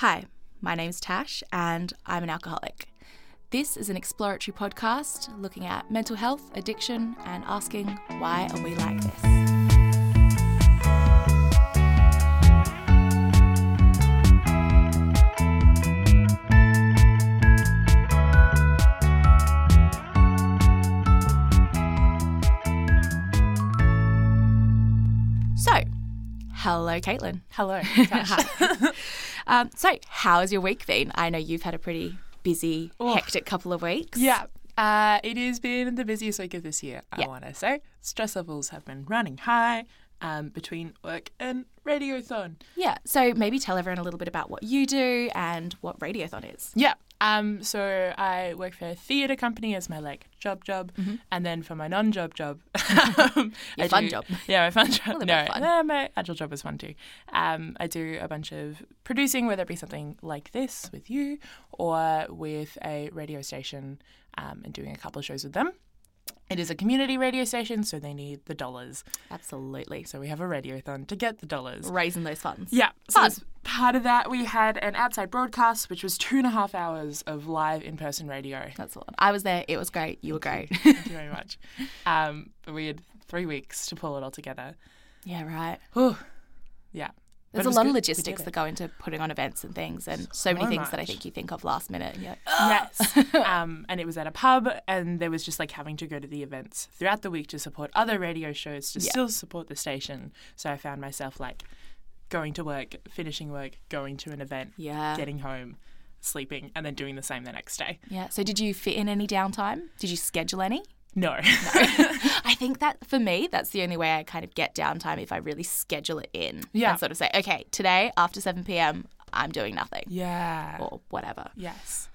Hi, my name's Tash and I'm an alcoholic. This is an exploratory podcast looking at mental health, addiction, and asking why are we like this? So, hello, Caitlin. Hello, Tash. So, how has your week been? I know you've had a pretty busy, hectic couple of weeks. Yeah, it has been the busiest week of this year, I want to say. Stress levels have been running high between work and Radiothon. Yeah, so maybe tell everyone a little bit about what you do and what Radiothon is. Yeah, so I work for a theatre company as my job, and then for my non-job job, Your fun job. Yeah, my fun job. A little bit fun. My actual job is fun too. I do a bunch of producing, whether it be something like this with you or with a radio station, and doing a couple of shows with them. It is a community radio station, so they need the dollars. Absolutely. So we have a radiothon to get the dollars. Raising those funds. Yeah. So Fun. as part of that, we had an outside broadcast, which was 2.5 hours of live in-person radio. That's a lot. I was there. It was great. You were great. Thank you very much. But we had 3 weeks to pull it all together. Yeah, right. Whew. Yeah. There's But a it was lot good. of We logistics did that it. go into putting on events and things, and so many So things that I much. think you think of last minute. And you're like, Yes. And it was at a pub, and there was just having to go to the events throughout the week to support other radio shows to still support the station. So I found myself going to work, finishing work, going to an event, Yeah. getting home, sleeping, and then doing the same the next day. Yeah. So did you fit in any downtime? Did you schedule any? No. I think that for me, that's the only way I kind of get downtime, if I really schedule it in. Yeah. And sort of say, okay, today after 7 p.m, I'm doing nothing Yeah. or whatever. Yes.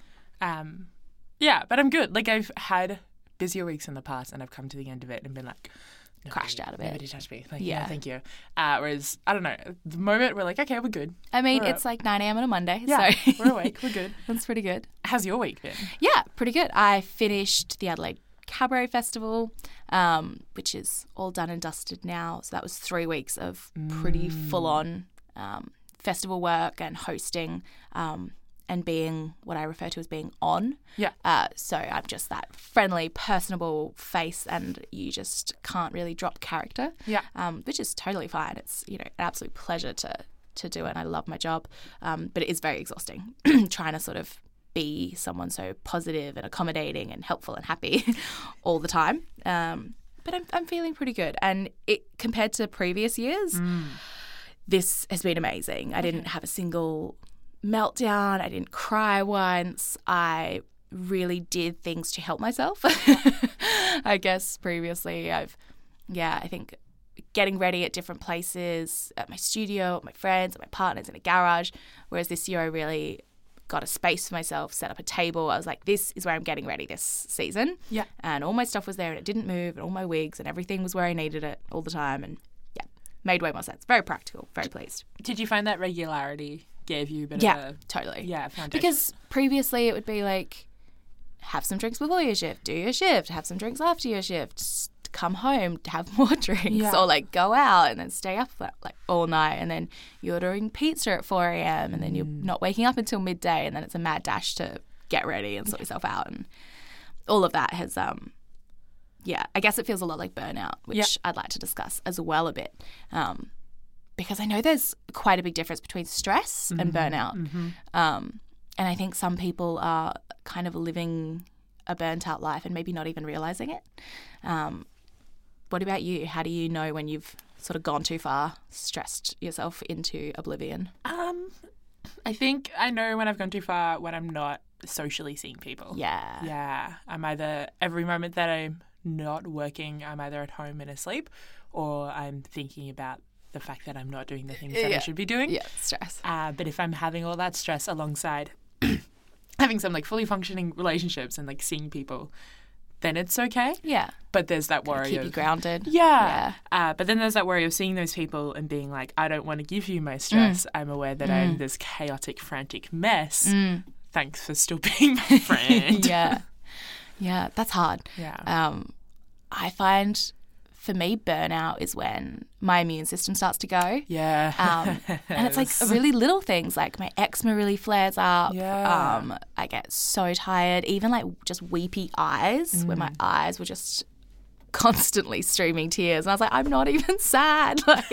Yeah, but I'm good. I've had busier weeks in the past, and I've come to the end of it and been Crashed out of it. Nobody touched me. Yeah. Thank you. Whereas, I don't know, the moment we're okay, we're good. I mean, We're it's 9 a.m. on a Monday. Yeah, So we're awake. We're good. that's pretty good. How's your week been? Yeah, pretty good. I finished the Adelaide Cabaret Festival, which is all done and dusted now. So that was 3 weeks of pretty full-on festival work and hosting and being what I refer to as being on. Yeah. So I'm just that friendly, personable face, and you just can't really drop character. Yeah. Which is totally fine. It's an absolute pleasure to do it, and I love my job. But it is very exhausting trying to sort of be someone so positive and accommodating and helpful and happy all the time. But I'm feeling pretty good, and it compared to previous years, this has been amazing. I didn't have a single meltdown. I didn't cry once. I really did things to help myself. I guess previously I think getting ready at different places, at my studio, at my friends, at my partners, in a garage, whereas this year I really got a space for myself, set up a table. I was like, this is where I'm getting ready this season. Yeah. And all my stuff was there and it didn't move, and all my wigs and everything was where I needed it all the time, and made way more sense. Very practical, very pleased. Did you find that regularity gave you a bit of a... Totally. Yeah, foundation? Because previously it would be have some drinks before your shift, do your shift, have some drinks after your shift, come home, have more drinks, or go out and then stay up all night, and then you're ordering pizza at 4 a.m. and then you're not waking up until midday, and then it's a mad dash to get ready and sort yourself out, and all of that has I guess it feels a lot like burnout, which I'd like to discuss as well a bit, because I know there's quite a big difference between stress and burnout. And I think some people are kind of living a burnt out life and maybe not even realizing it. What about you? How do you know when you've sort of gone too far, stressed yourself into oblivion? I think I know when I've gone too far when I'm not socially seeing people. Yeah. Yeah. I'm either, every moment that I'm not working, I'm either at home and asleep, or I'm thinking about the fact that I'm not doing the things that I should be doing. Yeah, stress. But if I'm having all that stress alongside having some fully functioning relationships and seeing people, then it's okay. Yeah. But there's that worry Keep of... you grounded. Yeah. But then there's that worry of seeing those people and being I don't want to give you my stress. I'm aware that I'm this chaotic, frantic mess. Thanks for still being my friend. Yeah. Yeah, that's hard. Yeah. I find for me, burnout is when my immune system starts to go. Yeah. And it's like really little things, like my eczema really flares up. Yeah. I get so tired, even like just weepy eyes where my eyes were just constantly streaming tears. And I was like, I'm not even sad. Like,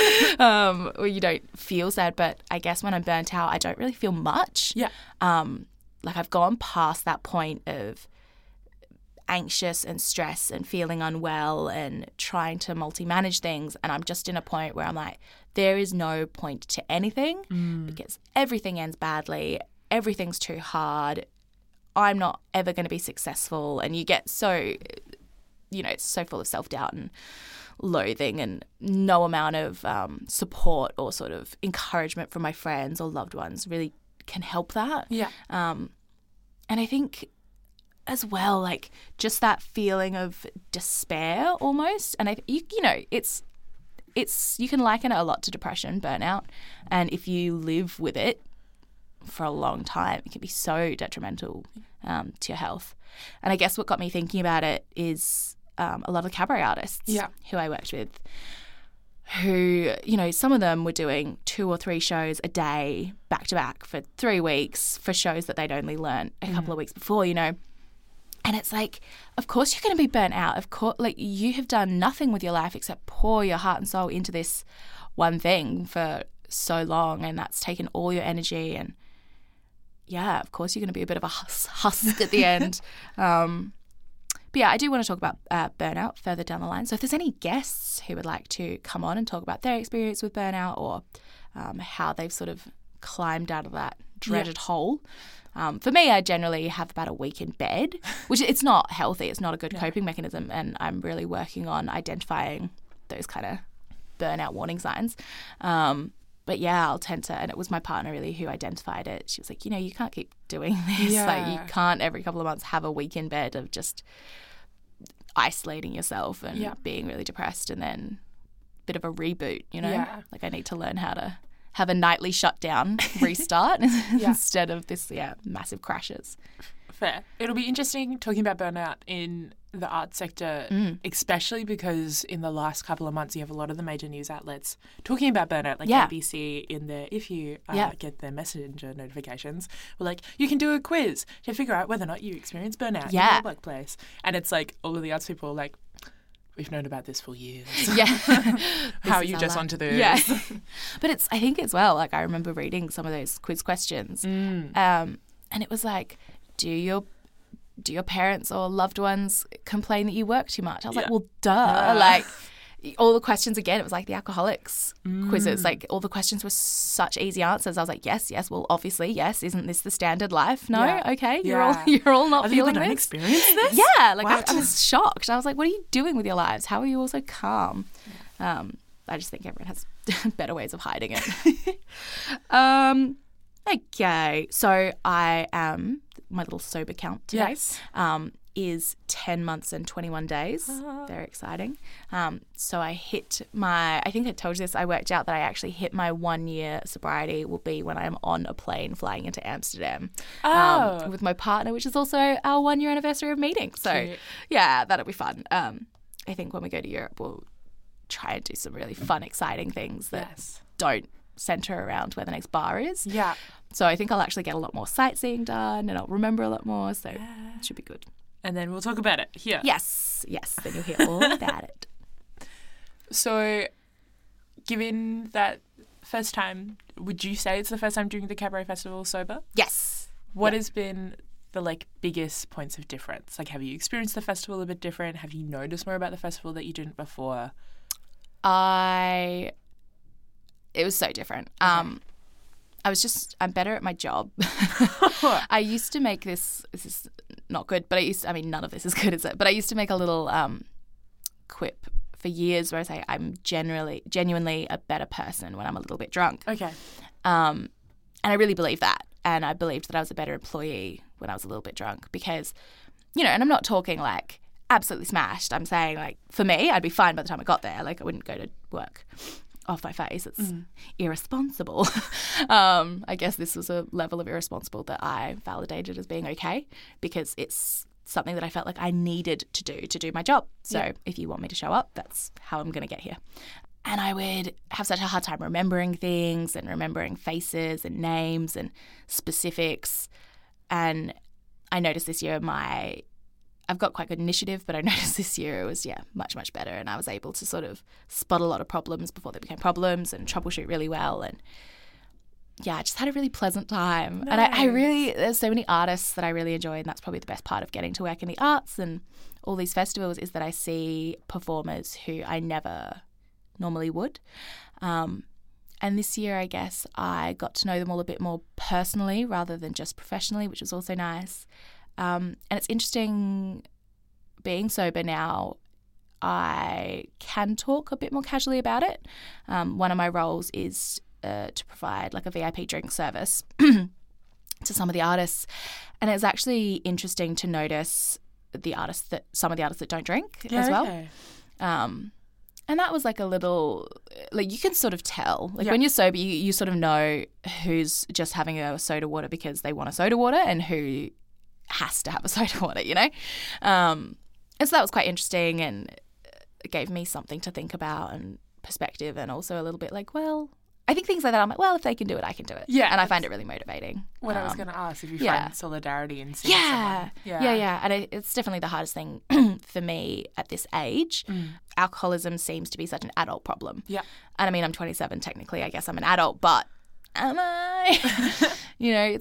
or you don't feel sad. But I guess when I'm burnt out, I don't really feel much. Yeah. Like I've gone past that point of anxious and stress and feeling unwell and trying to multi-manage things, and I'm just in a point where I'm like, there is no point to anything because everything ends badly, everything's too hard, I'm not ever going to be successful, and you get so, it's so full of self-doubt and loathing, and no amount of support or sort of encouragement from my friends or loved ones really can help that. Yeah. And I think as well, like just that feeling of despair almost. And it's you can liken it a lot to depression, burnout. And if you live with it for a long time, it can be so detrimental to your health. And I guess what got me thinking about it is a lot of cabaret artists who I worked with, who, some of them were doing 2 or 3 shows a day back to back for 3 weeks for shows that they'd only learned a couple of weeks before, And it's like, of course you're going to be burnt out. Of course, like you have done nothing with your life except pour your heart and soul into this one thing for so long, and that's taken all your energy. And yeah, of course you're going to be a bit of a husk at the end. But yeah, I do want to talk about burnout further down the line. So if there's any guests who would like to come on and talk about their experience with burnout, or how they've sort of climbed out of that dreaded hole. For me, I generally have about a week in bed, which it's not healthy. It's not a good coping mechanism, and I'm really working on identifying those kind of burnout warning signs. But yeah, I'll tend to, and it was my partner really who identified it. She was like, you can't keep doing this. Yeah. Like you can't every couple of months have a week in bed of just isolating yourself and being really depressed, and then a bit of a reboot, Like I need to learn how to have a nightly shutdown, restart instead of this, massive crashes. Fair. It'll be interesting talking about burnout in the art sector, especially because in the last couple of months you have a lot of the major news outlets talking about burnout, like ABC in their, if you get their messenger notifications, well, like you can do a quiz to figure out whether or not you experience burnout in your workplace. And it's like all of the arts people are like, we've known about this for years. Yeah. How are you just onto this? Yeah. But I think as well, like I remember reading some of those quiz questions and it was like, do your parents or loved ones complain that you work too much? I was like, well, duh. Like all the questions, again, it was like the alcoholics quizzes. Like all the questions were such easy answers. I was like, yes, well, obviously, yes. Isn't this the standard life? No? Okay. You're all not feeling this? Experience this? Yeah. Like I was shocked. I was like, what are you doing with your lives? How are you all so calm? I just think everyone has better ways of hiding it. Okay. So I am, my little sober count today is 10 months and 21 days. Very exciting. So I think I told you this, I worked out that I actually hit my 1 year sobriety will be when I'm on a plane flying into Amsterdam with my partner, which is also our 1 year anniversary of meeting. So yeah, that'll be fun. I think when we go to Europe, we'll try and do some really fun, exciting things that don't centre around where the next bar is. Yeah. So I think I'll actually get a lot more sightseeing done, and I'll remember a lot more. So it should be good. And then we'll talk about it here. Yes. Then you'll hear all about it. So given that first time, would you say it's the first time doing the Cabaret Festival sober? Yes. What has been the biggest points of difference? Like, have you experienced the festival a bit different? Have you noticed more about the festival that you didn't before? It was so different. Okay. I'm better at my job. I used to make this is not good, but none of this is good, is it? But I used to make a little quip for years where I say I'm genuinely a better person when I'm a little bit drunk. Okay. And I really believe that. And I believed that I was a better employee when I was a little bit drunk because, and I'm not talking like absolutely smashed. I'm saying like for me, I'd be fine by the time I got there. Like I wouldn't go to work off my face. It's irresponsible. I guess this was a level of irresponsible that I validated as being okay because it's something that I felt like I needed to do my job. So if you want me to show up, that's how I'm going to get here. And I would have such a hard time remembering things and remembering faces and names and specifics. And I noticed this year I've got quite good initiative, but I noticed this year it was, much, much better. And I was able to sort of spot a lot of problems before they became problems and troubleshoot really well. And I just had a really pleasant time. Nice. And I really, there's so many artists that I really enjoy, and that's probably the best part of getting to work in the arts and all these festivals is that I see performers who I never normally would. And this year, I guess, I got to know them all a bit more personally rather than just professionally, which was also nice. And it's interesting being sober now, I can talk a bit more casually about it. One of my roles is to provide like a VIP drink service to some of the artists. And it's actually interesting to notice some of the artists that don't drink as well. Okay. And that was like a little, like you can sort of tell, like when you're sober, you sort of know who's just having a soda water because they want a soda water and who has to have a soda water, you know? And so that was quite interesting and it gave me something to think about and perspective and also a little bit like, well, I think things like that, I'm like, well, if they can do it, I can do it. Yeah. And I find it really motivating. What I was going to ask, if you find solidarity in seeing someone. Yeah. And it's definitely the hardest thing for me at this age. Alcoholism seems to be such an adult problem. Yeah. And I mean, I'm 27 technically. I guess I'm an adult, but am I? You know,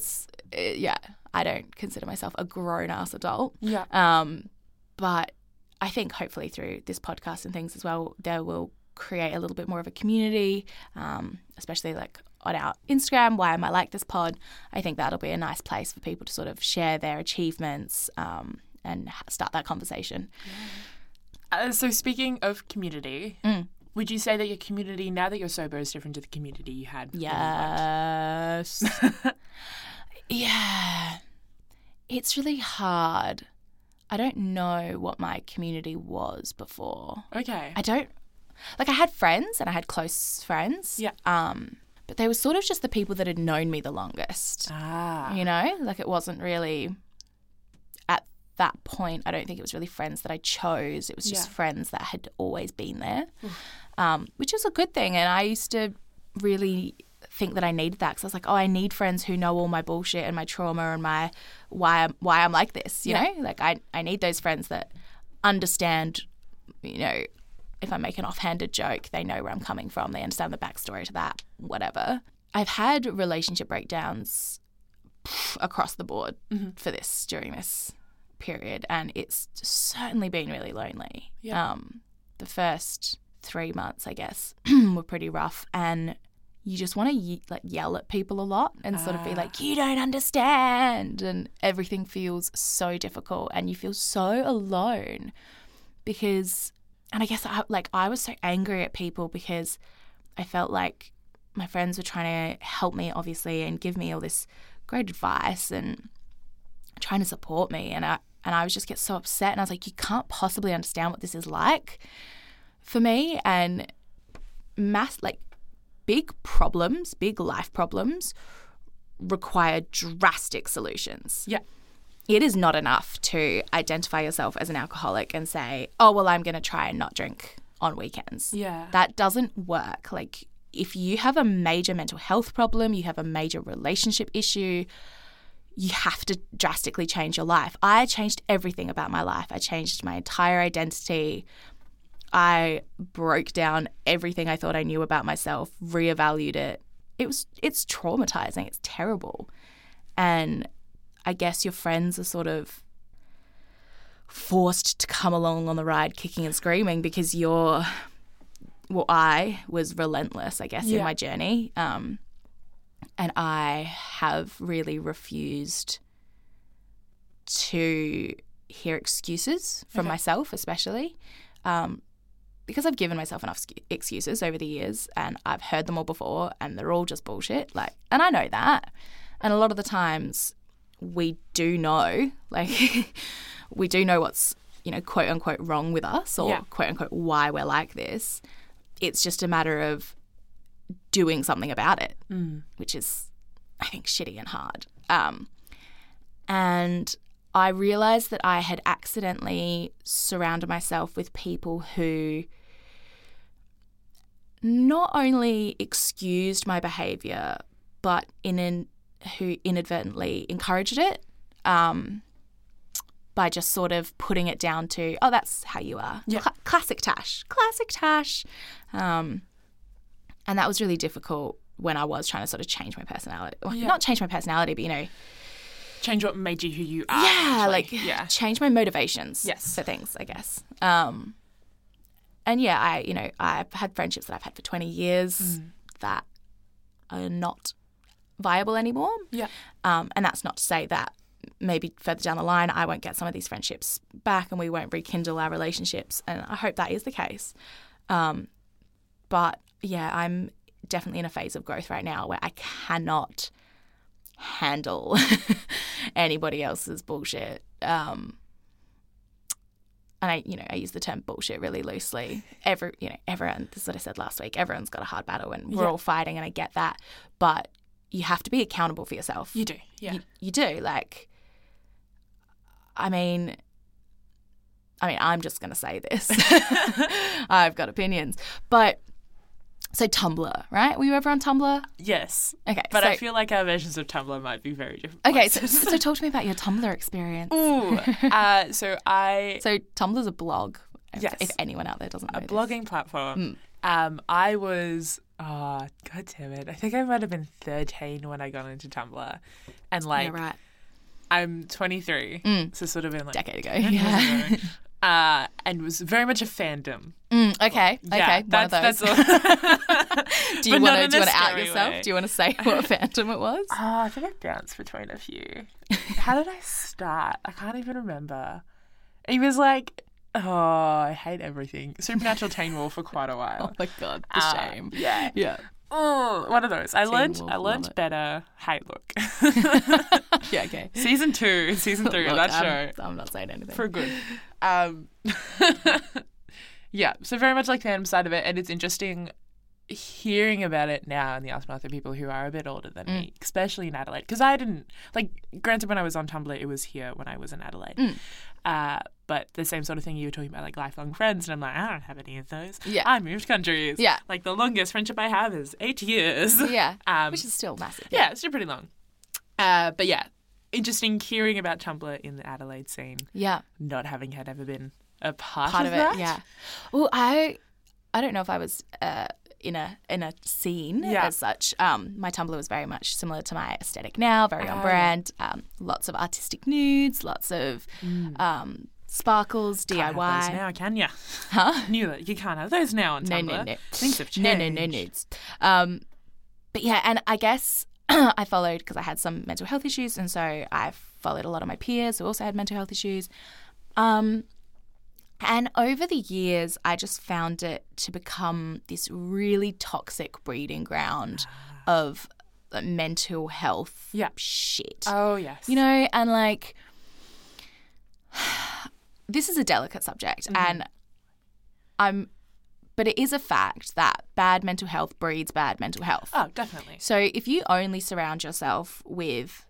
I don't consider myself a grown-ass adult. Yeah. But I think hopefully through this podcast and things as well, there will create a little bit more of a community, especially like on our Instagram, Why Am I Like This pod. I think that'll be a nice place for people to sort of share their achievements and start that conversation. So speaking of community, would you say that your community, now that you're sober, is different to the community you had? Yes. Yeah. It's really hard. I don't know what my community was before. Okay. I had friends and I had close friends. Yeah. But they were sort of just the people that had known me the longest. You know? Like it wasn't really, at that point, I don't think it was really friends that I chose. It was just friends that had always been there, which is a good thing. And I used to really think that I needed that because I was like, oh, I need friends who know all my bullshit and my trauma and my why I'm like this, you know? Like I need those friends that understand, you know, if I make an offhanded joke, they know where I'm coming from. They understand the backstory to that, whatever. I've had relationship breakdowns across the board during this period, and it's certainly been really lonely. Yeah. The first 3 months, I guess, were pretty rough, and you just want to yell at people a lot and sort of be like, you don't understand, and everything feels so difficult and you feel so alone because... And I guess I was so angry at people because I felt like my friends were trying to help me, obviously, and give me all this great advice and trying to support me. And I was just get so upset. And I was like, you can't possibly understand what this is like for me. And big problems, big life problems require drastic solutions. Yeah. It is not enough to identify yourself as an alcoholic and say, oh, well, I'm going to try and not drink on weekends. Yeah. That doesn't work. Like, if you have a major mental health problem, you have a major relationship issue, you have to drastically change your life. I changed everything about my life. I changed my entire identity. I broke down everything I thought I knew about myself, reevaluated it. It's traumatizing. It's terrible. And I guess your friends are sort of forced to come along on the ride kicking and screaming because I was relentless, I guess, in my journey. And I have really refused to hear excuses from myself, especially, because I've given myself enough excuses over the years and I've heard them all before and they're all just bullshit. And I know that. And a lot of the times... we do know what's, you know, quote unquote wrong with us or quote unquote why we're like this. It's just a matter of doing something about it, which is, I think, shitty and hard. And I realized that I had accidentally surrounded myself with people who not only excused my behavior, but who inadvertently encouraged it by just sort of putting it down to, oh, that's how you are. Yeah. Classic Tash. And that was really difficult when I was trying to sort of change my personality. Well, not change my personality, but, change what made you who you are. Yeah, change my motivations for things, I guess. And I've had friendships that I've had for 20 years that are not viable anymore. Yeah. And that's not to say that maybe further down the line I won't get some of these friendships back and we won't rekindle our relationships. And I hope that is the case. But yeah, I'm definitely in a phase of growth right now where I cannot handle anybody else's bullshit. And I use the term bullshit really loosely. Everyone, this is what I said last week, everyone's got a hard battle and we're all fighting, and I get that. But you have to be accountable for yourself. You do, yeah. You do. I'm just going to say this. I've got opinions. But, so Tumblr, right? Were you ever on Tumblr? Yes. Okay. But I feel like our versions of Tumblr might be very different. Okay, so talk to me about your Tumblr experience. Ooh. So Tumblr's a blog, yes, if anyone out there doesn't know a blogging platform. I was, God damn it, I think I might have been 13 when I got into Tumblr. And yeah, right. I'm 23, so sort of in decade ago. Yeah. And was very much a fandom. Okay. Yeah, one of those. That's all. Do you want to out yourself? Way. Do you want to say what fandom it was? I think I bounced between a few. How did I start? I can't even remember. It was like, I hate everything. Supernatural Teen Wolf for quite a while. Oh my God, the shame. Yeah. Yeah. Oh, one of those. I learned better. Hey, look. Yeah, okay. Season 2, Season 3 of that show. I'm not saying anything. For good. Yeah, so very much like the fandom side of it, and it's interesting hearing about it now in the aftermath of people who are a bit older than me, especially in Adelaide. Because I didn't, granted when I was on Tumblr, it was here when I was in Adelaide. But the same sort of thing you were talking about, like lifelong friends, and I'm like, I don't have any of those. Yeah. I moved countries. Yeah. Like the longest friendship I have is 8 years. Yeah. Which is still massive. Yeah, it's still pretty long. But yeah, interesting hearing about Tumblr in the Adelaide scene. Yeah. Not having had ever been a part of it, that. Yeah. Well, I don't know if I was in a scene as such. My Tumblr was very much similar to my aesthetic now, very on brand. Lots of artistic nudes, lots of sparkles, DIY. Can't have those now, can you? Huh? You can't have those now on Tumblr. No. Things have changed. No nudes. But yeah, and I guess I followed because I had some mental health issues, and so I followed a lot of my peers who also had mental health issues. And over the years, I just found it to become this really toxic breeding ground of mental health shit. Oh, yes. And this is a delicate subject, and but it is a fact that bad mental health breeds bad mental health. Oh, definitely. So if I only surrounded myself with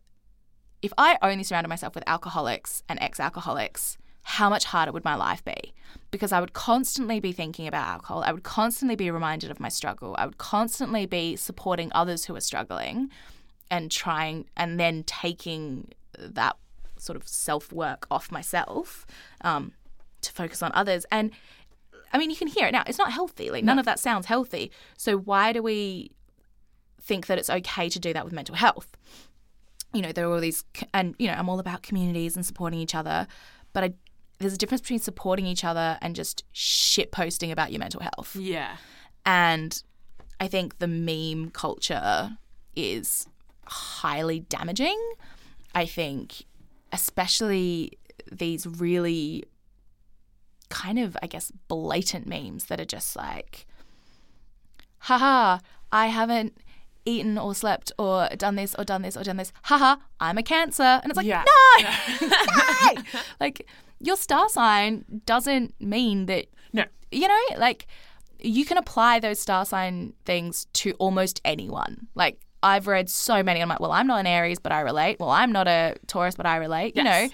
alcoholics and ex-alcoholics, how much harder would my life be? Because I would constantly be thinking about alcohol. I would constantly be reminded of my struggle. I would constantly be supporting others who are struggling and then taking that sort of self-work off myself to focus on others. And I mean, you can hear it now. It's not healthy. None of that sounds healthy. So why do we think that it's okay to do that with mental health? There are all these, and, I'm all about communities and supporting each other, but there's a difference between supporting each other and just shit posting about your mental health. Yeah. And I think the meme culture is highly damaging. I think especially these really kind of, I guess, blatant memes that are just like, haha, I haven't eaten or slept or done this or done this or done this. Haha, I'm a Cancer. And it's like, no! No! Your star sign doesn't mean that, no. You can apply those star sign things to almost anyone. I've read so many. I'm like, well, I'm not an Aries, but I relate. Well, I'm not a Taurus, but I relate. Yes.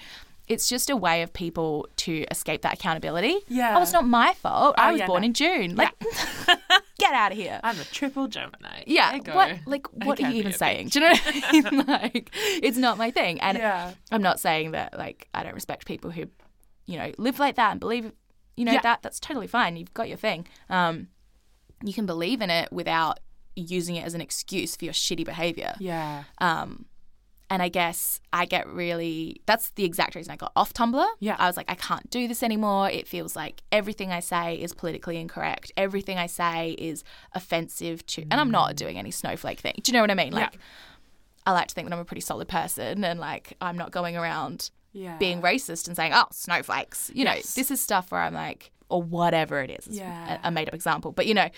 it's just a way of people to escape that accountability. Yeah. Oh, it's not my fault. I was yeah, born no. in June. Like, get out of here. I'm a triple Gemini. Yeah. There you go. What I are you can even be a saying? bitch. Do you know what I mean? Like, it's not my thing. And Yeah. I'm not saying that, like, I don't respect people who, you know, live like that and believe, you know, that's totally fine. You've got your thing. You can believe in it without using it as an excuse for your shitty behavior. Yeah. And I guess I get really, that's the exact reason I got off Tumblr. Yeah. I was like, I can't do this anymore. It feels like everything I say is politically incorrect. Everything I say is offensive to, and I'm not doing any snowflake thing. Do you know what I mean? Like, I like to think that I'm a pretty solid person and like, I'm not going around being racist and saying, oh, snowflakes. You know, this is stuff where I'm like, or whatever it is. It's a made up example. But, you know,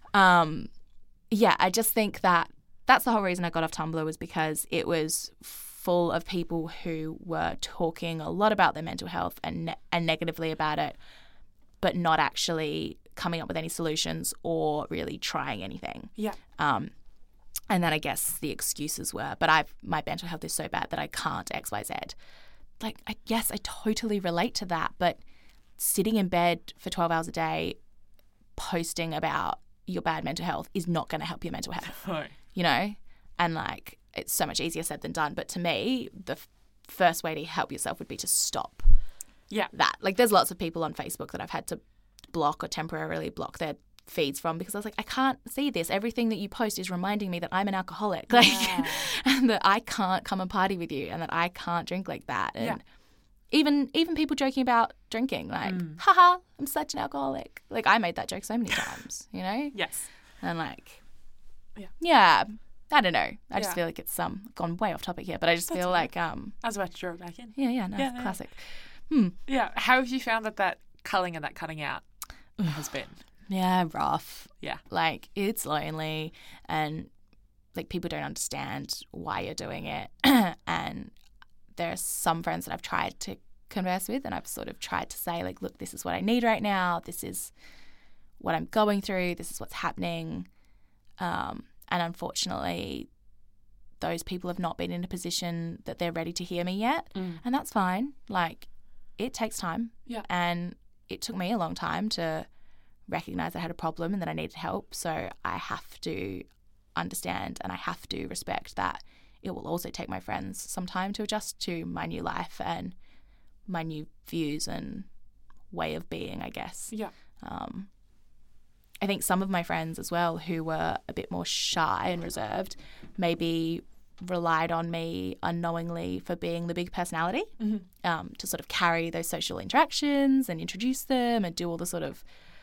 I just think that that's the whole reason I got off Tumblr, was because it was full of people who were talking a lot about their mental health and negatively about it, but not actually coming up with any solutions or really trying anything. Yeah. And then I guess the excuses were, but my mental health is so bad that I can't X, Y, Z. Like, I totally relate to that, but sitting in bed for 12 hours a day posting about your bad mental health is not going to help your mental health. No. You know? And like, it's so much easier said than done. But to me, the first way to help yourself would be to stop that. Like, there's lots of people on Facebook that I've had to block or temporarily block their feeds from because I was like, I can't see this. Everything that you post is reminding me that I'm an alcoholic. Like, and that I can't come and party with you and that I can't drink like that. And even people joking about drinking, like, haha, I'm such an alcoholic. Like, I made that joke so many times, you know? Yes. And like, I don't know. I just feel like it's gone way off topic here, but I just feel like I was about to draw it back in. Classic. Yeah. How have you found that culling and that cutting out has been? Yeah, rough. Yeah. Like, it's lonely and like people don't understand why you're doing it. And there are some friends that I've tried to converse with and I've sort of tried to say, like, look, this is what I need right now. This is what I'm going through. This is what's happening. And unfortunately, those people have not been in a position that they're ready to hear me yet. And that's fine. Like, it takes time. Yeah. And it took me a long time to recognize I had a problem and that I needed help. So I have to understand and I have to respect that it will also take my friends some time to adjust to my new life and my new views and way of being, I guess. Yeah. I think some of my friends as well who were a bit more shy and reserved maybe relied on me unknowingly for being the big personality, to sort of carry those social interactions and introduce them and do all the sort of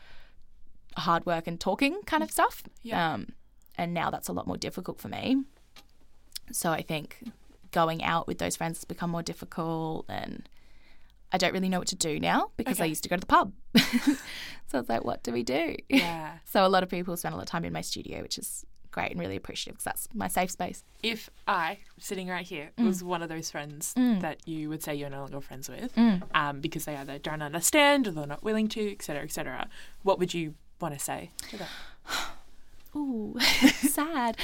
hard work and talking kind of stuff. Yeah. And now that's a lot more difficult for me. So I think going out with those friends has become more difficult and I don't really know what to do now because I used to go to the pub. So it's like, what do we do? Yeah. So a lot of people spend a lot of time in my studio, which is great and really appreciative because that's my safe space. If I, sitting right here, was one of those friends that you would say you're no longer friends with because they either don't understand or they're not willing to, et cetera, what would you want to say to that? Ooh, sad.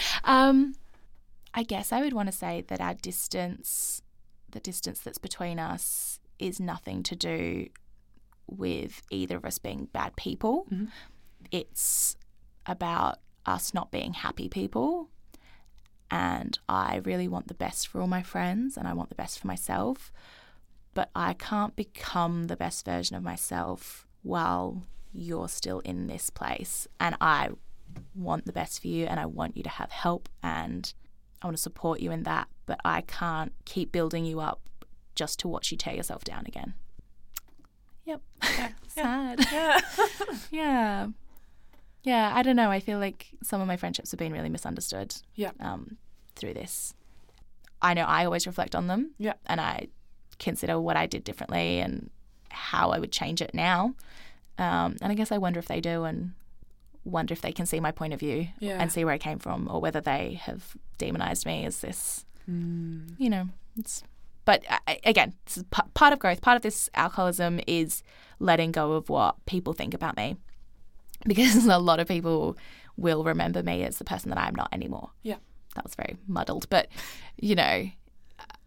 I guess I would want to say that our distance, the distance that's between us, is nothing to do with either of us being bad people. It's about us not being happy people. And I really want the best for all my friends and I want the best for myself. But I can't become the best version of myself while you're still in this place. And I want the best for you and I want you to have help and I want to support you in that. But I can't keep building you up just to watch you tear yourself down again. Yep. Sad. Yeah. Yeah, I don't know. I feel like some of my friendships have been really misunderstood through this. I know I always reflect on them and I consider what I did differently and how I would change it now. And I guess I wonder if they do and wonder if they can see my point of view and see where I came from or whether they have demonized me as this, you know. But again, this is part of growth. Part of this alcoholism is letting go of what people think about me. Because a lot of people will remember me as the person that I'm not anymore. Yeah. That was very muddled. But, you know,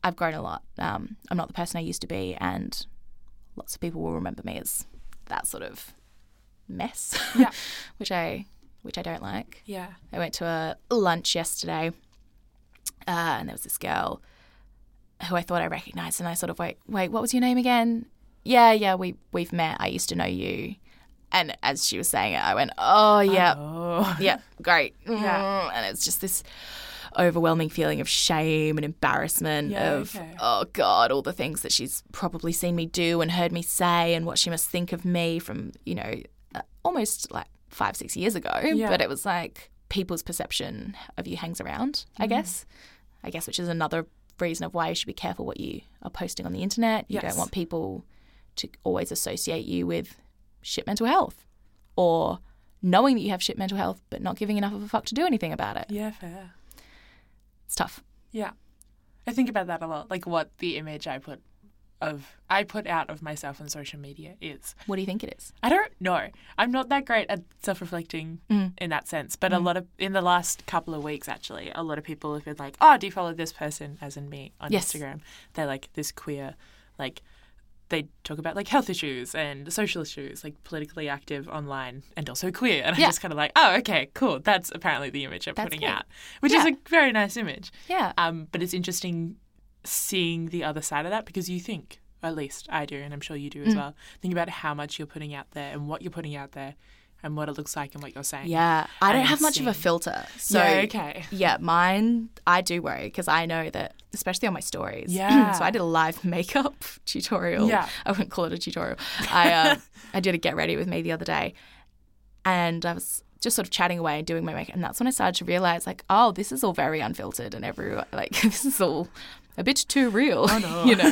I've grown a lot. I'm not the person I used to be, and lots of people will remember me as that sort of mess, Yeah. which I don't like. Yeah. I went to a lunch yesterday, and there was this girl who I thought I recognised, and I sort of wait, what was your name again? Yeah, we've met. I used to know you. And as she was saying it, I went, oh, yeah, Oh. yeah, great. Yeah. And it's just this overwhelming feeling of shame and embarrassment oh, God, all the things that she's probably seen me do and heard me say and what she must think of me from, almost like 5-6 years ago. Yeah. But it was like people's perception of you hangs around, I guess, which is another reason of why you should be careful what you are posting on the internet. You don't want people to always associate you with shit mental health or knowing that you have shit mental health but not giving enough of a fuck to do anything about it. Yeah, fair. It's tough. Yeah. I think about that a lot, like what the image I put out of myself on social media is. What do you think it is? I don't know. I'm not that great at self-reflecting in that sense, but in the last couple of weeks, actually, a lot of people have been like, oh, do you follow this person, as in me, on Instagram? They're like this queer, like, they talk about like health issues and social issues, like politically active online and also queer. And I'm just kind of like, oh, okay, cool. That's apparently the image I'm putting out, which is a very nice image. Yeah. But it's interesting seeing the other side of that because you think, at least I do, and I'm sure you do as well, think about how much you're putting out there and what you're putting out there and what it looks like and what you're saying. Yeah. I don't have much of a filter. So, yeah, mine, I do worry because I know that, especially on my stories. Yeah. So I did a live makeup tutorial. Yeah. I wouldn't call it a tutorial. I did a get ready with me the other day and I was just sort of chatting away and doing my makeup. And that's when I started to realise, like, oh, this is all very unfiltered and everyone, like, this is all a bit too real. Oh,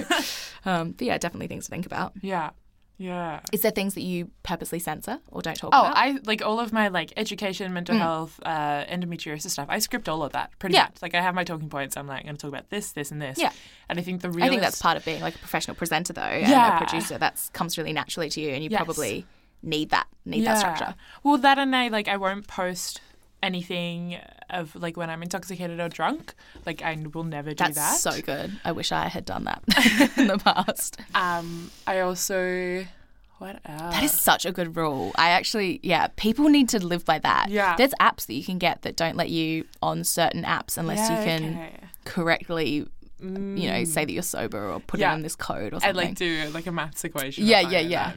no. But yeah, definitely things to think about. Yeah. Yeah. Is there things that you purposely censor or don't talk about? I like all of my like education, mental health, endometriosis stuff. I script all of that pretty much. Like I have my talking points. I'm like, I'm going to talk about this, this, and this. Yeah. And I think I think that's part of being like a professional presenter though, and a producer. That comes really naturally to you, and you probably need that structure. Well, that and I won't post anything of like when I'm intoxicated or drunk. Like I will never do that. That's so good. I wish I had done that in the past. I also, what else? That is such a good rule. I actually, people need to live by that. Yeah. There's apps that you can get that don't let you on certain apps unless you can correctly, say that you're sober or put it in this code or something. I'd like do like a maths equation. Yeah.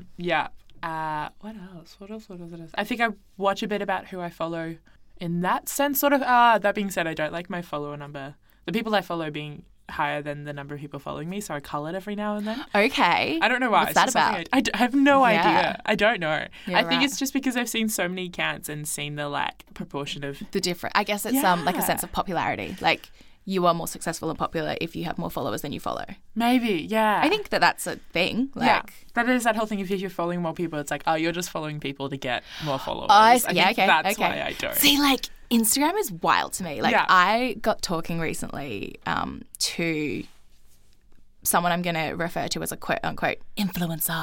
What else? What else? I think I watch a bit about who I follow in that sense, sort of. That being said, I don't like my follower number. The people I follow being higher than the number of people following me, so I cull it every now and then. Okay. I don't know why. What's that about? I have no idea. I don't know. Yeah, I think it's just because I've seen so many accounts and seen the like proportion of the different. I guess it's like a sense of popularity. Like you are more successful and popular if you have more followers than you follow. Maybe, yeah. I think that's a thing. Like, that is that whole thing. If you're following more people, it's like, oh, you're just following people to get more followers. That's why I don't. See, like, Instagram is wild to me. Like, I got talking recently to someone I'm going to refer to as a quote-unquote influencer.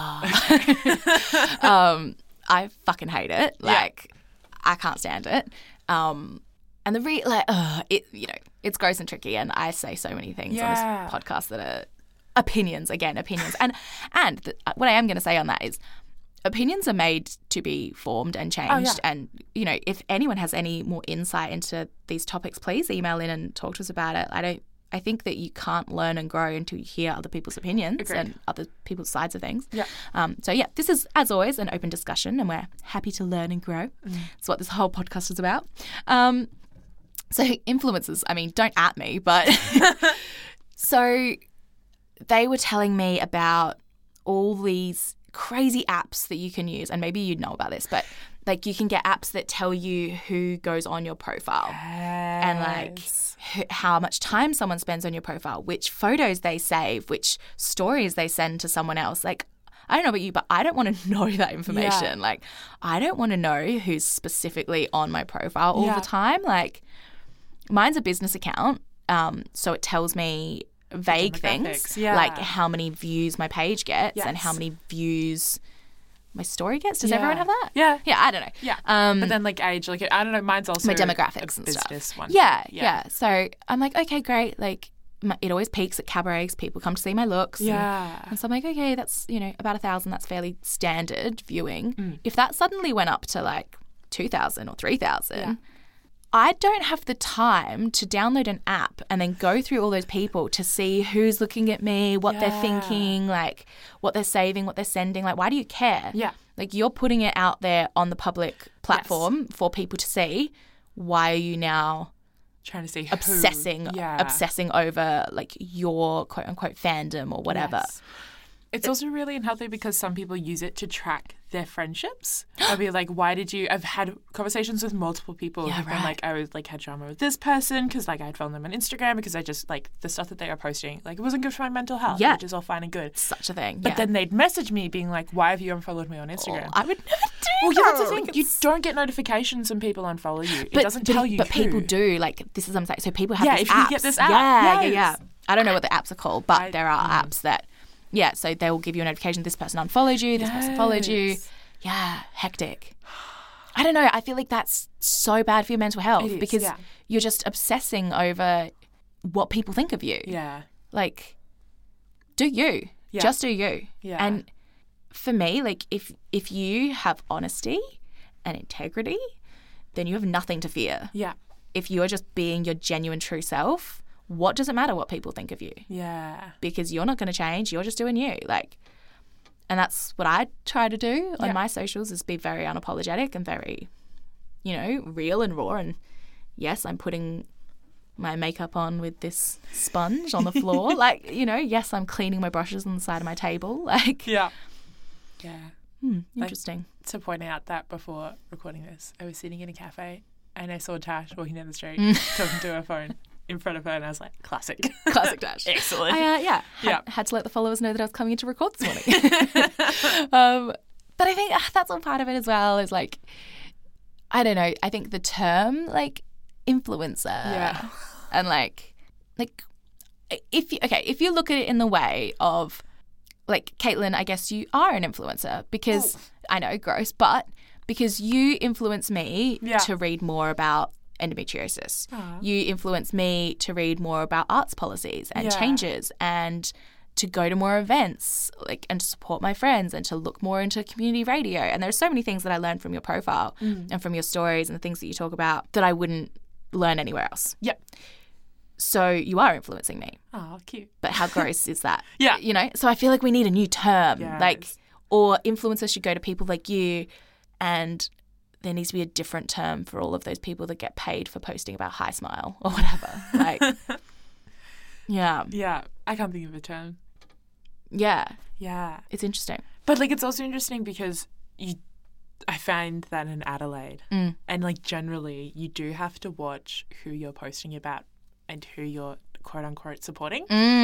I fucking hate it. Like, I can't stand it. And it's gross and tricky, and I say so many things on this podcast that are opinions. And what I am going to say on that is opinions are made to be formed and changed. And, if anyone has any more insight into these topics, please email in and talk to us about it. I think that you can't learn and grow until you hear other people's opinions and other people's sides of things. Yeah. This is, as always, an open discussion, and we're happy to learn and grow. That's what this whole podcast is about. So influencers, I mean, don't at me, but so they were telling me about all these crazy apps that you can use, and maybe you'd know about this, but like you can get apps that tell you who goes on your profile and like how much time someone spends on your profile, which photos they save, which stories they send to someone else. Like, I don't know about you, but I don't want to know that information. Yeah. Like, I don't want to know who's specifically on my profile all the time. Like, mine's a business account, so it tells me vague things, like how many views my page gets and how many views my story gets. Does everyone have that? Yeah. Yeah, I don't know. Yeah. But then like age, like I don't know, mine's also my demographics and business stuff. One. Yeah. So I'm like, okay, great. Like, it always peaks at cabarets. People come to see my looks. Yeah. And so I'm like, okay, that's, about 1,000. That's fairly standard viewing. If that suddenly went up to like 2,000 or 3,000, I don't have the time to download an app and then go through all those people to see who's looking at me, what they're thinking, like what they're saving, what they're sending. Like, why do you care? Yeah. Like, you're putting it out there on the public platform for people to see. Why are you now trying to see obsessing over like your quote unquote fandom or whatever? Yes. It's also really unhealthy because some people use it to track their friendships. I'll be like, I've had conversations with multiple people who've been like, I was like had drama with this person because like I had found them on Instagram because I just like the stuff that they are posting, like it wasn't good for my mental health, which is all fine and good. Such a thing. But then they'd message me being like, why have you unfollowed me on Instagram? I would never do well, yeah, that's the thing. You don't get notifications when people unfollow you. It doesn't tell you. But people do. Like, this is what I'm saying. So people have these apps. apps. You get this app. Yeah. I don't know what the apps are called, but there are apps that, so they will give you a notification. This person unfollowed you. This person followed you. Yeah, hectic. I don't know. I feel like that's so bad for your mental health because you're just obsessing over what people think of you. Yeah. Like, do you. Yeah. Just do you. Yeah. And for me, like, if you have honesty and integrity, then you have nothing to fear. Yeah. If you're just being your genuine true self, what does it matter what people think of you? Yeah. Because you're not going to change. You're just doing you. Like, and that's what I try to do on my socials, is be very unapologetic and very, real and raw. And yes, I'm putting my makeup on with this sponge on the floor. Like, yes, I'm cleaning my brushes on the side of my table. Like, yeah. Interesting. Like, to point out that before recording this, I was sitting in a cafe and I saw Tash walking down the street talking to her phone in front of her, and I was like, classic Tash. Excellent. I had to let the followers know that I was coming in to record this morning. But I think that's all part of it as well, is like, I don't know, I think the term like influencer and like if you look at it in the way of like, Caitlin, I guess you are an influencer because I know, gross, but because you influence me to read more about endometriosis. You influence me to read more about arts policies and changes, and to go to more events, like, and to support my friends, and to look more into community radio. And there's so many things that I learned from your profile and from your stories and the things that you talk about that I wouldn't learn anywhere else. Yep. So you are influencing me. Oh, cute. But how gross is that? Yeah. So I feel like we need a new term. Yes. Like, or influencers should go to people like you, and there needs to be a different term for all of those people that get paid for posting about High Smile or whatever. Like, yeah. Yeah. I can't think of a term. Yeah. Yeah. It's interesting. But, like, it's also interesting because I find that in Adelaide, and, like, generally, you do have to watch who you're posting about and who you're quote-unquote supporting.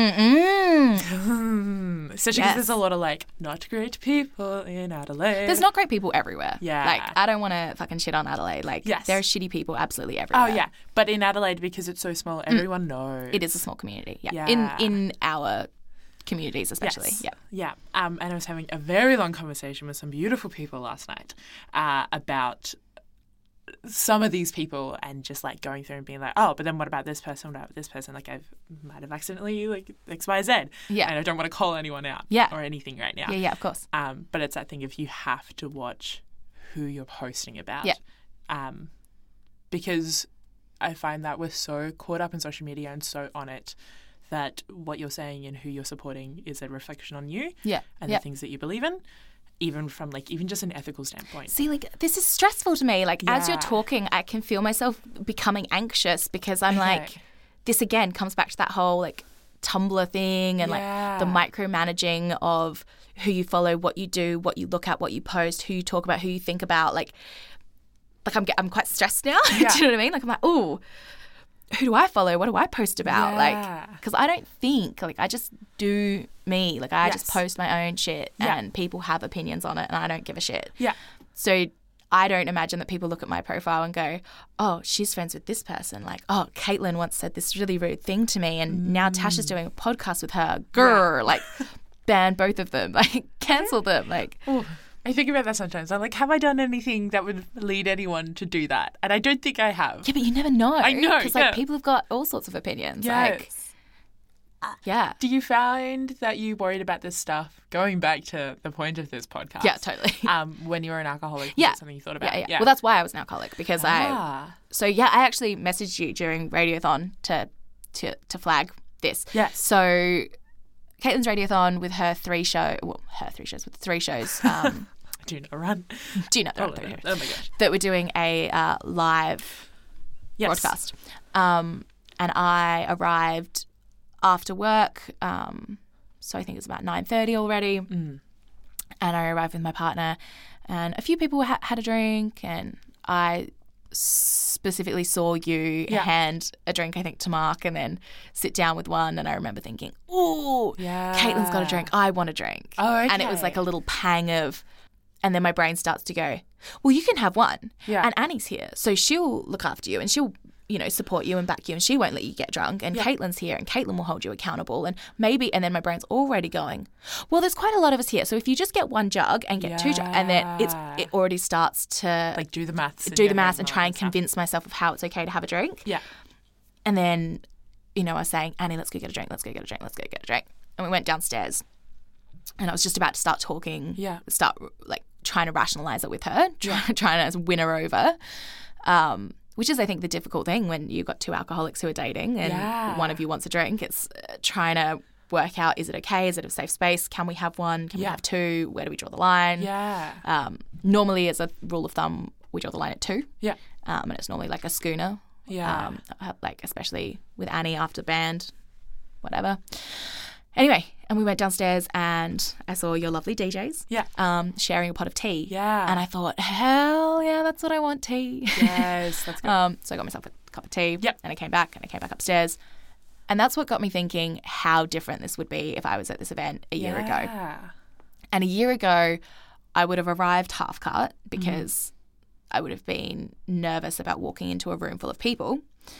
Especially because there's a lot of, like, not great people in Adelaide. There's not great people everywhere. Yeah. Like, I don't want to fucking shit on Adelaide. Like, there are shitty people absolutely everywhere. Oh, yeah. But in Adelaide, because it's so small, everyone knows. It is a small community. Yeah. Yeah. In our communities especially. Yes. Yeah. Yeah. And I was having a very long conversation with some beautiful people last night about some of these people, and just like going through and being like, oh, but then what about this person? What about this person? Like, I might have accidentally like XYZ. Yeah. And I don't want to call anyone out. Yeah. Or anything right now. Yeah, of course. But it's that thing of you have to watch who you're posting about. Yeah. Because I find that we're so caught up in social media and so on it that what you're saying and who you're supporting is a reflection on you. Yeah. And the things that you believe in. Even from, like, even just an ethical standpoint. See, like, this is stressful to me. Like, as you're talking, I can feel myself becoming anxious because I'm like, this again comes back to that whole, like, Tumblr thing and, like, the micromanaging of who you follow, what you do, what you look at, what you post, who you talk about, who you think about. Like I'm quite stressed now. Do you know what I mean? Like, I'm like, oh, who do I follow? What do I post about? Like, because I don't think, like, I just do me. Like, I just post my own shit and people have opinions on it and I don't give a shit. Yeah. So I don't imagine that people look at my profile and go, oh, she's friends with this person. Like, oh, Caitlin once said this really rude thing to me and now Tasha's doing a podcast with her. Grrr. Like, ban both of them. Like, cancel them. Like, I think about that sometimes. I'm like, have I done anything that would lead anyone to do that? And I don't think I have. Yeah, but you never know. I know. Because, like, people have got all sorts of opinions. Yes. Like, Yeah. Do you find that you worried about this stuff, going back to the point of this podcast? Yeah, totally. When you were an alcoholic? Was it something you thought about? Yeah. Well, that's why I was an alcoholic, because I actually messaged you during Radiothon to flag this. Yes. So Caitlin's Radiothon with her three shows. Do not run. Do not run. Oh my gosh. That we're doing a live broadcast. And I arrived after work. So I think it was about 9:30 already. And I arrived with my partner, and a few people had a drink, and I specifically saw you hand a drink, I think, to Mark, and then sit down with one. And I remember thinking, ooh, Caitlin's got a drink. I want a drink. Oh, okay. And it was like a little pang of, and then my brain starts to go, well, you can have one. Yeah. And Annie's here, so she'll look after you, and she'll, support you and back you, and she won't let you get drunk. And Caitlin's here, and Caitlin will hold you accountable. And maybe, and then my brain's already going, well, there's quite a lot of us here. So if you just get one jug and get 2 jugs, and then it already starts to like do the maths and try and convince myself of how it's okay to have a drink. Yeah. And then, I was saying, Annie, let's go get a drink. And we went downstairs, and I was just about to start talking. Yeah. Start like trying to rationalize it with her, trying to win her over. Which is, I think, the difficult thing when you've got 2 alcoholics who are dating and one of you wants a drink. It's trying to work out, is it okay? Is it a safe space? Can we have one? Can we have 2? Where do we draw the line? Yeah. Normally, as a rule of thumb, we draw the line at 2. Yeah. And it's normally like a schooner. Yeah. Like especially with Annie after band, whatever. Anyway, and we went downstairs, and I saw your lovely DJs sharing a pot of tea. Yeah. And I thought, hell yeah, that's what I want, tea. Yes, that's good. So I got myself a cup of tea. Yep. And I came back upstairs. And that's what got me thinking how different this would be if I was at this event a year ago. And a year ago, I would have arrived half cut because I would have been nervous about walking into a room full of people.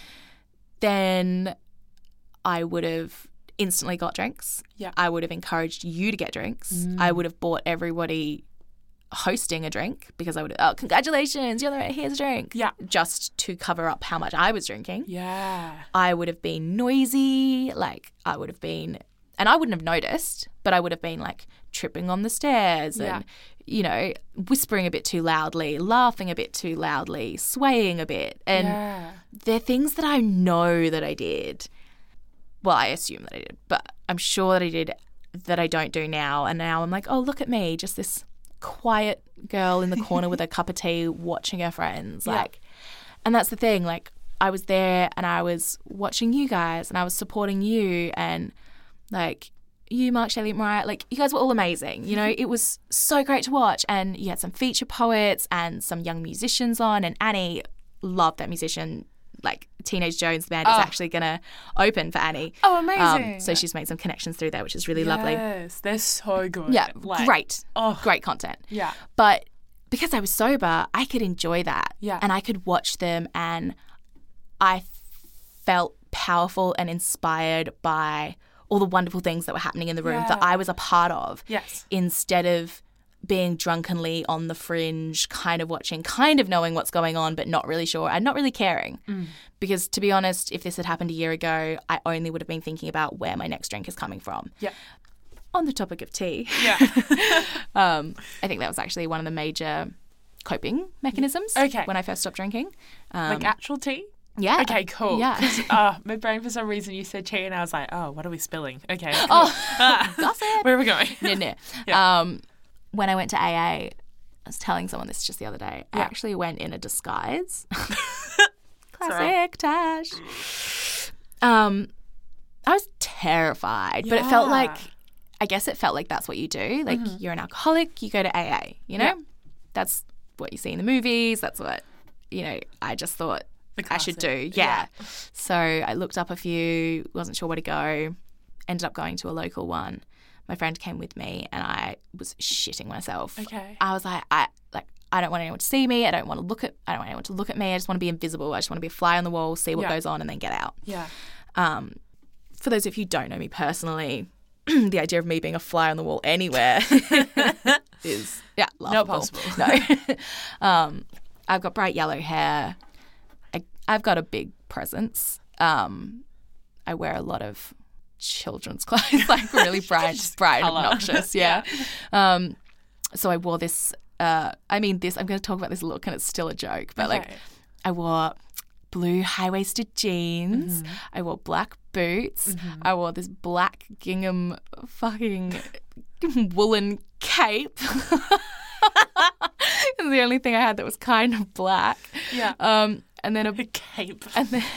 Then I would have instantly got drinks. Yeah. I would have encouraged you to get drinks. I would have bought everybody hosting a drink because I would have, congratulations, here's a drink. Yeah. Just to cover up how much I was drinking. Yeah. I would have been noisy, I would have been, and I wouldn't have noticed, but I would have been like tripping on the stairs and, whispering a bit too loudly, laughing a bit too loudly, swaying a bit. And they're things that I know that I did. Well, I assume that I did, but I'm sure that I did that I don't do now. And now I'm like, oh, look at me, just this quiet girl in the corner with a cup of tea watching her friends. And that's the thing. I was there and I was watching you guys and I was supporting you and you, Mark, Shelley, Mariah, you guys were all amazing. It was so great to watch. And you had some feature poets and some young musicians on, and Annie loved that musician. Teenage Jones band is actually going to open for Annie. Oh, amazing. So she's made some connections through there, which is really lovely. Yes, they're so good. Yeah, great content. Yeah. But because I was sober, I could enjoy that. Yeah. And I could watch them, and I felt powerful and inspired by all the wonderful things that were happening in the room that I was a part of. Yes. Instead of being drunkenly on the fringe, kind of watching, kind of knowing what's going on, but not really sure and not really caring. Because to be honest, if this had happened a year ago, I only would have been thinking about where my next drink is coming from. Yeah. On the topic of tea, I think that was actually one of the major coping mechanisms when I first stopped drinking. Actual tea? Yeah. Okay, cool. Yeah. My brain, for some reason, you said tea and I was like, oh, what are we spilling? Okay. Cool. Gossip. Where are we going? No. Yeah. When I went to AA, I was telling someone this just the other day. I actually went in a disguise. Classic Tash. I was terrified, but it felt like, I guess it felt like that's what you do. You're an alcoholic, you go to AA, That's what you see in the movies. That's what, I just thought I should do. Yeah. So I looked up a few, wasn't sure where to go, ended up going to a local one. My friend came with me and I was shitting myself. Okay. I was like, I don't want anyone to see me. I don't want anyone to look at me. I just want to be invisible. I just want to be a fly on the wall, see what goes on, and then get out. Yeah. For those of you who don't know me personally, the idea of me being a fly on the wall anywhere is laughable. Not possible. No. I've got bright yellow hair. I've got a big presence. I wear a lot of children's clothes, like really bright and obnoxious. Yeah. So I wore this, I'm going to talk about this look and it's still a joke, but like I wore blue high-waisted jeans. I wore black boots. I wore this black gingham fucking woolen cape. And the only thing I had that was kind of black. Yeah. And then a cape. And then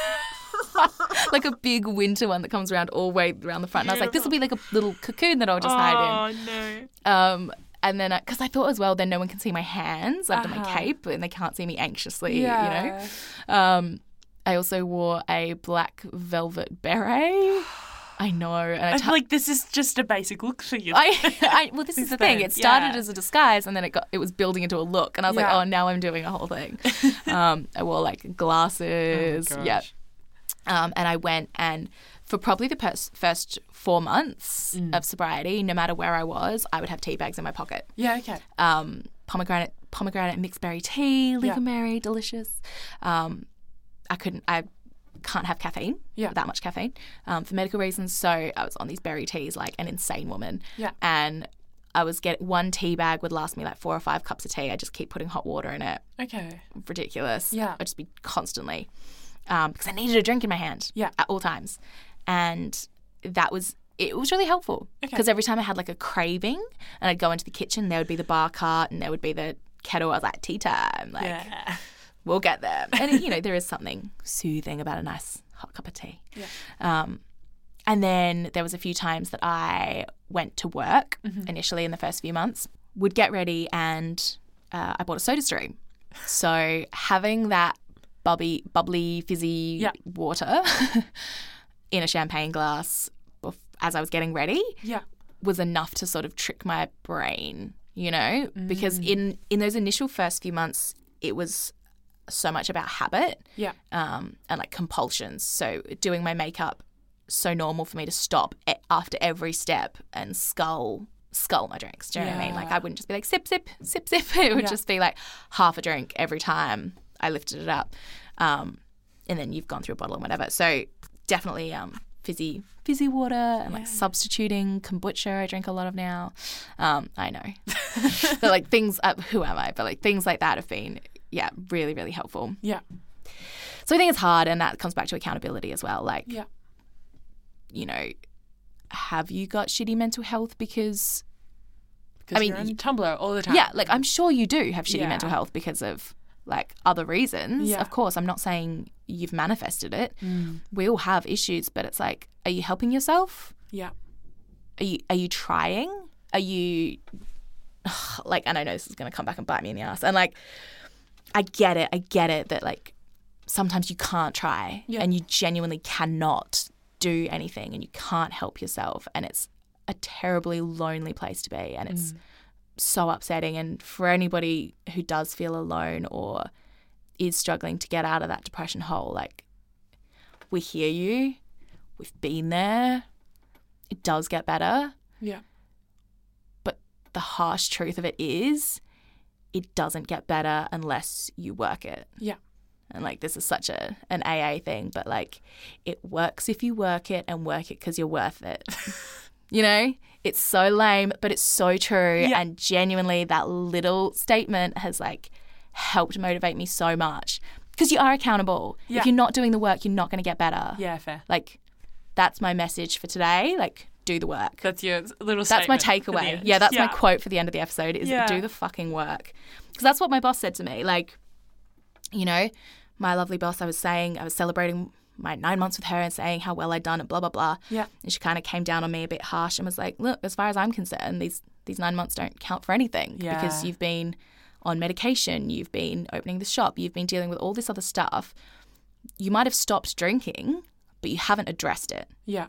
like a big winter one that comes around all the way around the front. And I was like, this will be like a little cocoon that I'll just hide in. Oh, no. And then, because I thought as well, then no one can see my hands under my cape and they can't see me anxiously, you know. I also wore a black velvet beret. I know. And I feel like this is just a basic look for you. Well, this is the thing. It started as a disguise and then it was building into a look. And I was like, oh, now I'm doing a whole thing. I wore like glasses. Oh, yeah. And I went and for probably the first 4 months of sobriety, no matter where I was, I would have tea bags in my pocket. Yeah, okay. Pomegranate mixed berry tea, lingonberry, delicious. I can't have caffeine, that much caffeine, for medical reasons. So I was on these berry teas like an insane woman. Yeah. And I was one tea bag would last me like 4 or 5 cups of tea. I just keep putting hot water in it. Okay. Ridiculous. Yeah. I'd just be constantly, because I needed a drink in my hand at all times. And it was really helpful because every time I had like a craving and I'd go into the kitchen, there would be the bar cart and there would be the kettle. I was like, tea time. Like, we'll get there. And, you know, there is something soothing about a nice hot cup of tea. Yeah. And then there was a few times that I went to work initially in the first few months, would get ready and I bought a soda stream. So having that bubbly, fizzy water in a champagne glass as I was getting ready was enough to sort of trick my brain, you know, because in those initial first few months, it was so much about habit and like compulsions. So doing my makeup, so normal for me to stop after every step and scull my drinks. Do you know what I mean? Like I wouldn't just be like sip, sip, sip, sip. It would just be like half a drink every time I lifted it up. And then you've gone through a bottle and whatever. So definitely fizzy water and like substituting kombucha I drink a lot of now. I know. But like things, who am I? But like things like that have been, really, really helpful. Yeah. So I think it's hard and that comes back to accountability as well. Like, you know, have you got shitty mental health because I mean, you're on Tumblr all the time. Yeah, like I'm sure you do have shitty mental health because of like other reasons. Yeah. Of course, I'm not saying you've manifested it. We all have issues, but it's like, are you helping yourself? Yeah. Are you trying? Are you like, and I know this is going to come back and bite me in the ass. And like, I get it that like sometimes you can't try and you genuinely cannot do anything and you can't help yourself and it's a terribly lonely place to be and it's so upsetting. And for anybody who does feel alone or is struggling to get out of that depression hole, like we hear you, we've been there, it does get better. Yeah. But the harsh truth of it is it doesn't get better unless you work it. Yeah. And like this is such an AA thing, but like it works if you work it and work it because you're worth it. You know, it's so lame, but it's so true. Yeah. And genuinely that little statement has like helped motivate me so much because you are accountable. Yeah. If you're not doing the work, you're not going to get better. Yeah, fair. Like that's my message for today. Like do the work. That's your little statement. That's my takeaway. Yeah, that's my quote for the end of the episode is do the fucking work. Because that's what my boss said to me. Like, you know, my lovely boss, I was celebrating my 9 months with her and saying how well I'd done and blah, blah, blah. Yeah. And she kind of came down on me a bit harsh and was like, look, as far as I'm concerned, these 9 months don't count for anything because you've been on medication, you've been opening the shop, you've been dealing with all this other stuff. You might have stopped drinking, but you haven't addressed it. Yeah.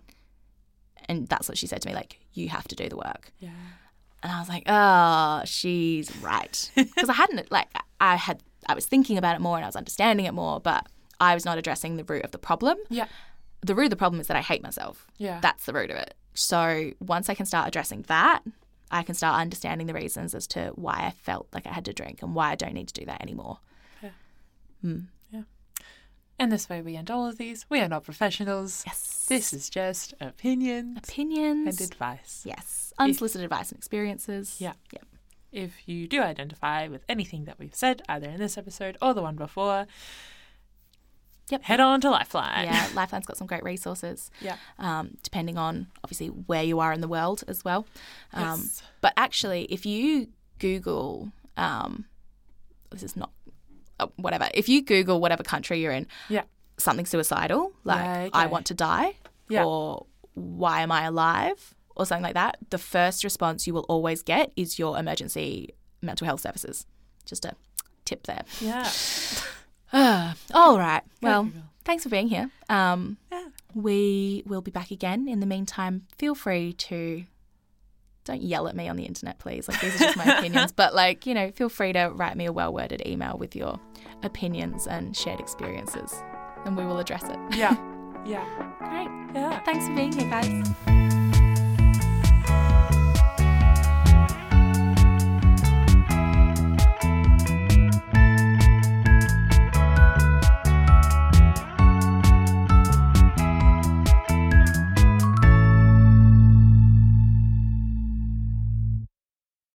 And that's what she said to me, like, you have to do the work. Yeah. And I was like, oh, she's right. Because I hadn't, like, I was thinking about it more and I was understanding it more, but I was not addressing the root of the problem. Yeah. The root of the problem is that I hate myself. Yeah. That's the root of it. So once I can start addressing that, I can start understanding the reasons as to why I felt like I had to drink and why I don't need to do that anymore. Yeah. Yeah. And this way we end all of these. We are not professionals. Yes. This is just opinions. Opinions. And advice. Yes. Unsolicited advice and experiences. Yeah. Yep. If you do identify with anything that we've said, either in this episode or the one before, head on to Lifeline. Yeah, Lifeline's got some great resources. Yeah. Depending on, obviously, where you are in the world as well. Yes. But actually, if you Google, this is not, whatever. If you Google whatever country you're in, something suicidal, like I want to die, or why am I alive, or something like that, the first response you will always get is your emergency mental health services. Just a tip there. Yeah. All right. Well, thanks for being here. We will be back again. In the meantime, feel free to, don't yell at me on the internet, please. Like, these are just my opinions. But, like, you know, feel free to write me a well-worded email with your opinions and shared experiences, and we will address it. Yeah. Great. Yeah. Thanks for being here, guys.